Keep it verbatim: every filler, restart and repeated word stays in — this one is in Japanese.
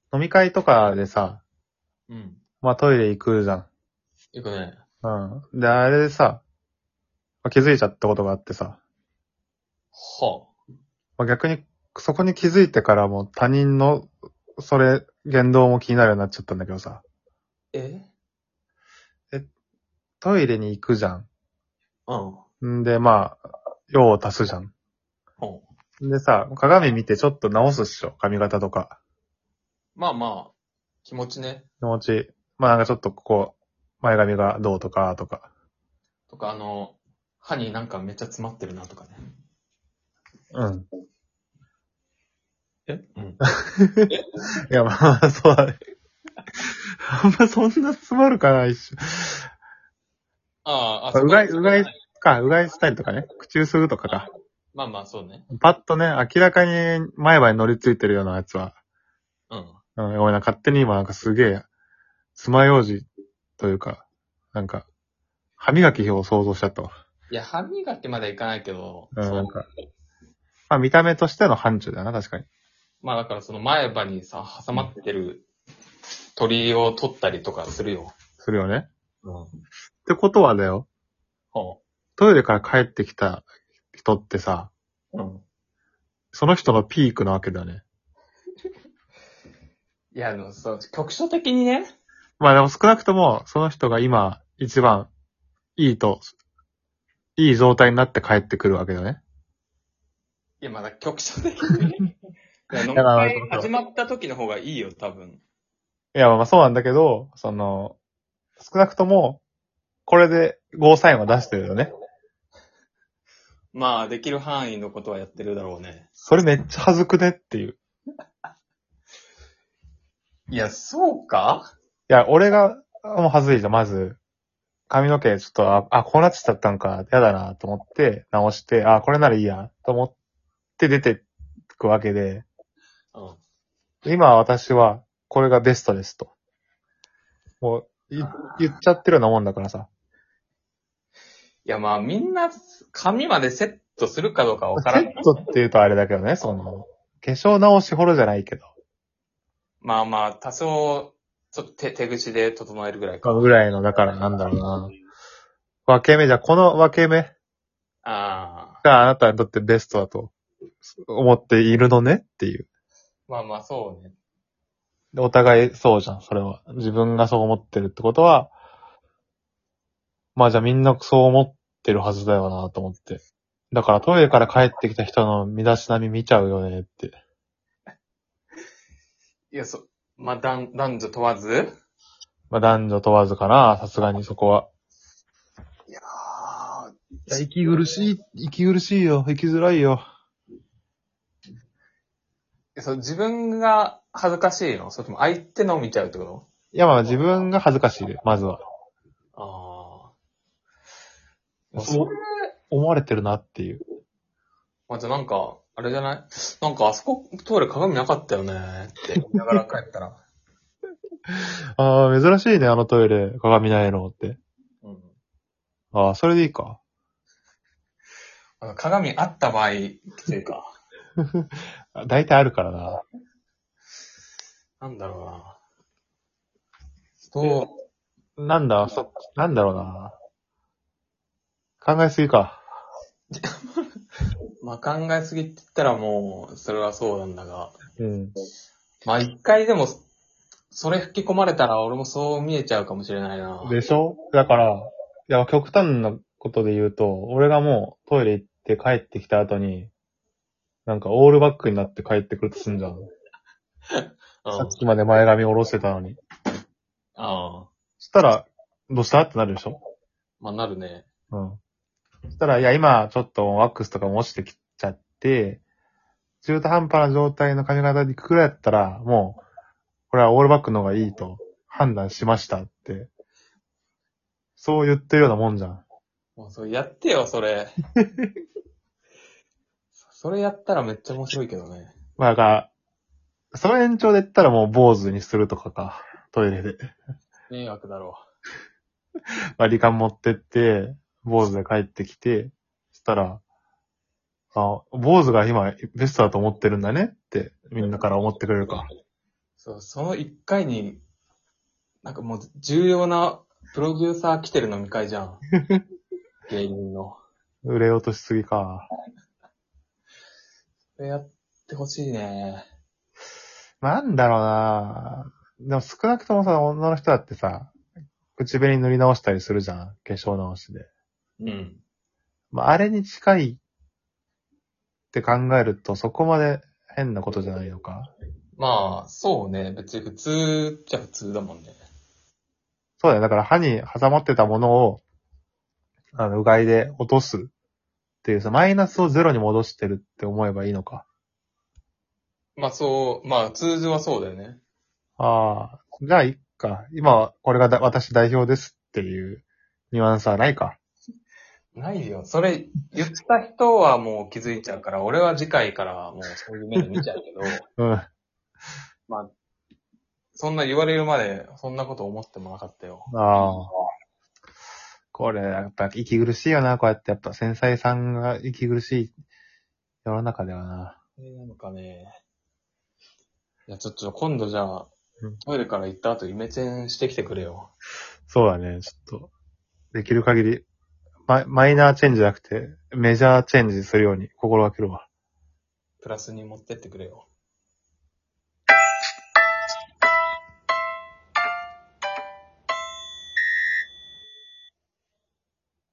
飲み会とかでさ、 うん。 まあトイレ行くじゃん。 よくね。 うん。で、あれでさ、まあ気づいちゃったことがあってさ、 はあ。 まあ、逆にそこに気づいてからもう他人の、それ、言動も気になるようになっちゃったんだけどさ、 ええ、トイレに行くじゃん。 うん。 んで、まあ、用を足すじゃん。 ほでさ、鏡見てちょっと直すっしょ。髪型とか。 う。まあまあ、気持ちね。 気持ち。まあなんかちょっとここ、前髪がどうとか、とか。 とか、あの、歯になんかめっちゃ詰まってるなとかね。 うん。 えうん。 いや、まあ、そうだね。あんまそんな詰まるかな、一瞬。 ああ、あまあうがい、 そこに。 うがいか、うがいしたりとかね。口ゆすぐとかか。 まあまあ、そうね。 パッとね、明らかに前歯に乗りついてるようなやつは、 うん。 うん、ごめんな、勝手に今なんかすげえ、爪楊枝というか、なんか、歯磨きを想像しちゃったわ。 いや、歯磨きまでいかないけど、 うん、 そう。 なんか、まあ見た目としての範疇だな、確かに。 まあだからその前歯にさ、挟まってる鳥を取ったりとかするよ。 するよね。 うん。 ってことはだよ、 ほトイレから帰ってきた人ってさ、 う。うん。 その人のピークなわけだよね。 いや、あの、そう、局所的にね。 まあでも少なくとも、その人が今、一番いいと、いい状態になって帰ってくるわけだよね。 いや、まだ局所的にね。いや、飲みだから、 会始まった時の方がいいよ、多分。 いや、まあそうなんだけど、その、少なくとも、これでゴーサインを出してるよね。 まあ、できる範囲のことはやってるだろうね。 それめっちゃ恥ずくねっていう。 いや、そうかいや、俺が、もう恥ずいじゃん、まず。髪の毛ちょっと、あ、あこうなっちゃったんか、やだなと思って、直して、あ、これならいいや、と思って出てくわけで、 うん。 今私は、これがベストですと。もう、い言っちゃってるようなもんだからさ。 いや、まあ、みんな、髪までセットするかどうかわからん。 セットって言うとあれだけどね、その、化粧直しほどじゃないけど。 まあまあ、多少、ちょっと手、手口で整えるぐらいか。 ぐらいの、だからなんだろうな。分け目じゃ、この分け目ああ。 があなたにとってベストだと思っているのねっていう。 まあまあ、そうね。 でお互いそうじゃん、それは。自分がそう思ってるってことは、まあじゃあみんなそう思ってるはずだよなと思って。だからトイレから帰ってきた人の身だしなみ見ちゃうよねって。 いや、そ、まあ、男、男女問わずまあ男女問わずかな、さすがにそこは。 いやいや、息苦しい、息苦しいよ、息づらいよ。 ー、そう、自分が恥ずかしいのそれとも相手のを見ちゃうってこいやまあ自分が恥ずかしいで、まずは。 とああ。それ、 そう思われてるなっていう。 まあ、じゃあなんか、あれじゃないなんかあそこトイレ鏡なかったよねって言いながら帰ったら。 ああ、珍しいね、あのトイレ、鏡ないのって。 うん。 ああ、それでいいか。 あの鏡あった場合、きついか。 大体あるからな。 なんだろうな。そう、 なんだ、そ、なんだろうな。考えすぎか。 まあ、考えすぎって言ったらもう、それはそうなんだが。 うん。 まあ、一回でも、それ吹き込まれたら俺もそう見えちゃうかもしれないな。 でしょだから、いや、極端なことで言うと、俺がもうトイレ行って帰ってきた後に、なんかオールバックになって帰ってくるとすんじゃん。 うん。 さっきまで前髪下ろしてたのに。 ああ。 そしたら、どうしたってなるでしょまあ、なるね。 うん。そしたら、いや、今、ちょっとワックスとかも落ちてきちゃって、中途半端な状態の髪型にくくらいやったら、もう、これはオールバックの方がいいと判断しましたって、そう言ってるようなもんじゃん。 もうそれやってよ、それ。それやったらめっちゃ面白いけどね。 まあ、だから、その延長で言ったらもう坊主にするとかか、トイレで。 迷惑だろ割り勘持ってって、坊主で帰ってきて、そしたら、あ、坊主が今ベストだと思ってるんだねって、みんなから思ってくれるか。 そう、その一回に、なんかもう重要なプロデューサー来てる飲み会じゃん。芸人の。 売れようとしすぎか。 それやってほしいね。 なんだろうな。でも少なくともさ、女の人だってさ、口紅塗り直したりするじゃん。化粧直しで。 うん。 まあ、あれに近いって考えると、そこまで変なことじゃないのか。 まあ、そうね。別に普通じゃ普通だもんね。 そうだよ。だから歯に挟まってたものを、あの、うがいで落とすっていうさ、マイナスをゼロに戻してるって思えばいいのか。 まあそう、まあ通常はそうだよね。 ああ、じゃあいっか。今はこれがだ私代表ですっていうニュアンスはないか。 ないよ。それ言った人はもう気づいちゃうから、俺は次回からもうそういう目で見ちゃうけど、 うん。 まあ、そんな言われるまで、そんなこと思ってもなかったよ。 ああ。これ、やっぱ息苦しいよな、こうやって。やっぱ繊細さんが息苦しい世の中ではな。 えー、なんかね、いや、ちょっと今度じゃあ、 うんトイレから行った後イメチェンしてきてくれよ。 そうだね、ちょっと。できる限り、マイマイナーチェンジじゃなくて、メジャーチェンジするように心がけるわ。 プラスに持ってってくれよ。